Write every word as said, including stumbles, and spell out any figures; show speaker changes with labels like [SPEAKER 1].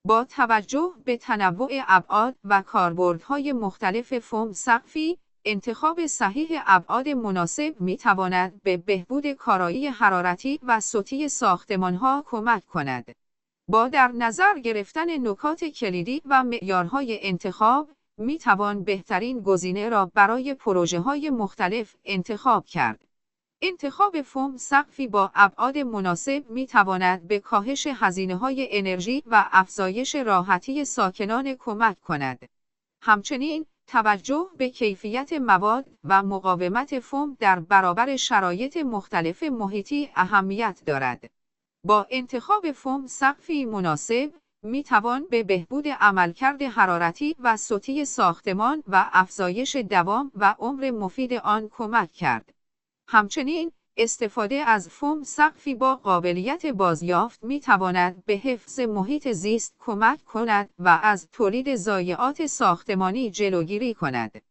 [SPEAKER 1] با توجه به تنوع ابعاد و کاربردهای مختلف فوم سقفی، انتخاب صحیح ابعاد مناسب می‌تواند به بهبود کارایی حرارتی و صوتی ساختمان‌ها کمک کند. با در نظر گرفتن نکات کلیدی و معیارهای انتخاب، می‌توان بهترین گزینه را برای پروژه‌های مختلف انتخاب کرد. انتخاب فوم سقفی با ابعاد مناسب می‌تواند به کاهش هزینه‌های انرژی و افزایش راحتی ساکنان کمک کند. همچنین، توجه به کیفیت مواد و مقاومت فوم در برابر شرایط مختلف محیطی اهمیت دارد. با انتخاب فوم سقفی مناسب، می‌توان به بهبود عملکرد حرارتی و صوتی ساختمان و افزایش دوام و عمر مفید آن کمک کرد. همچنین، استفاده از فوم سقفی با قابلیت بازیافت می‌تواند به حفظ محیط زیست کمک کند و از تولید ضایعات ساختمانی جلوگیری کند.